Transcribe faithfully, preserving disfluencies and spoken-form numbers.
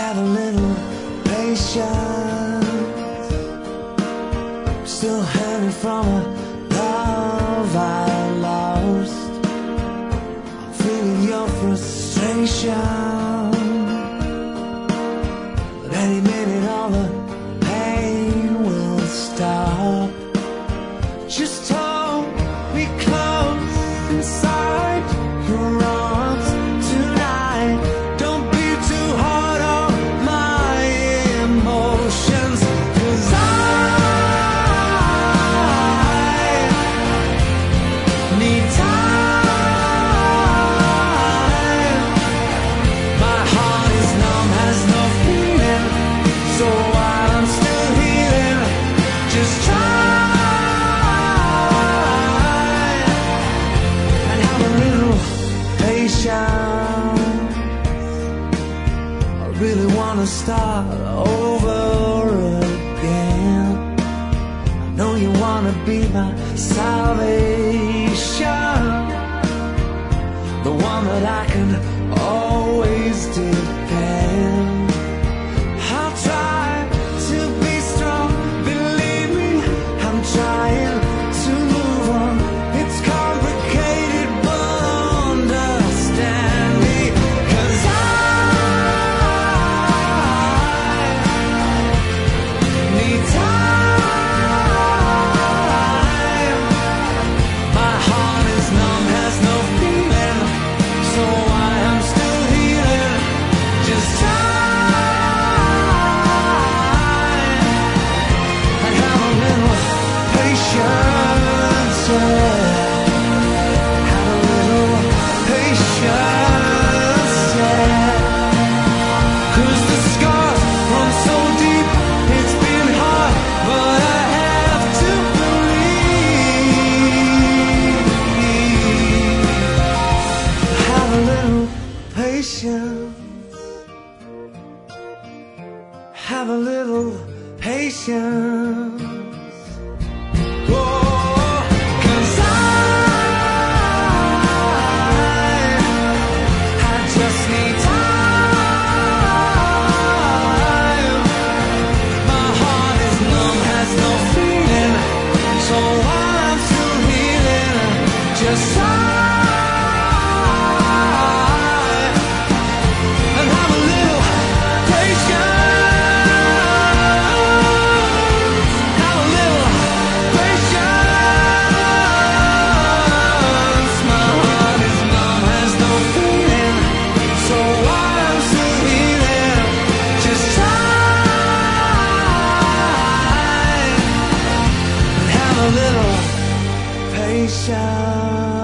Have a little patience. I'm still hanging from a love I lost. I'm feeling your frustration, but any minute all the pain will stop. Just hold me close inside your arms tonight. Don't be too hard on my emotions, 'cause I need time. My heart is numb, has no feeling, so while I'm still healing, just try and have a little patience. I really wanna start over again. I know you wanna be my salvation, the one that I can always depend. I'll try to be strong, believe me, I'm trying to move on. It's complicated, but understand me, 'cause I need time. My heart is numb, has no feeling, so I am still healing. Just time and have a little patience. Yeah. Have a little patience. Yeah. 'Cause the scars run so deep, it's been hard, but I have to believe. Have a little patience. Have a little patience. Oh, 'cause I, I just need time. My heart is numb, has no feeling, so while I'm still healing, just sigh and have a little patience. Have a little patience. My heart is numb, has no feeling, so while I'm still healing, just try and have a little patience.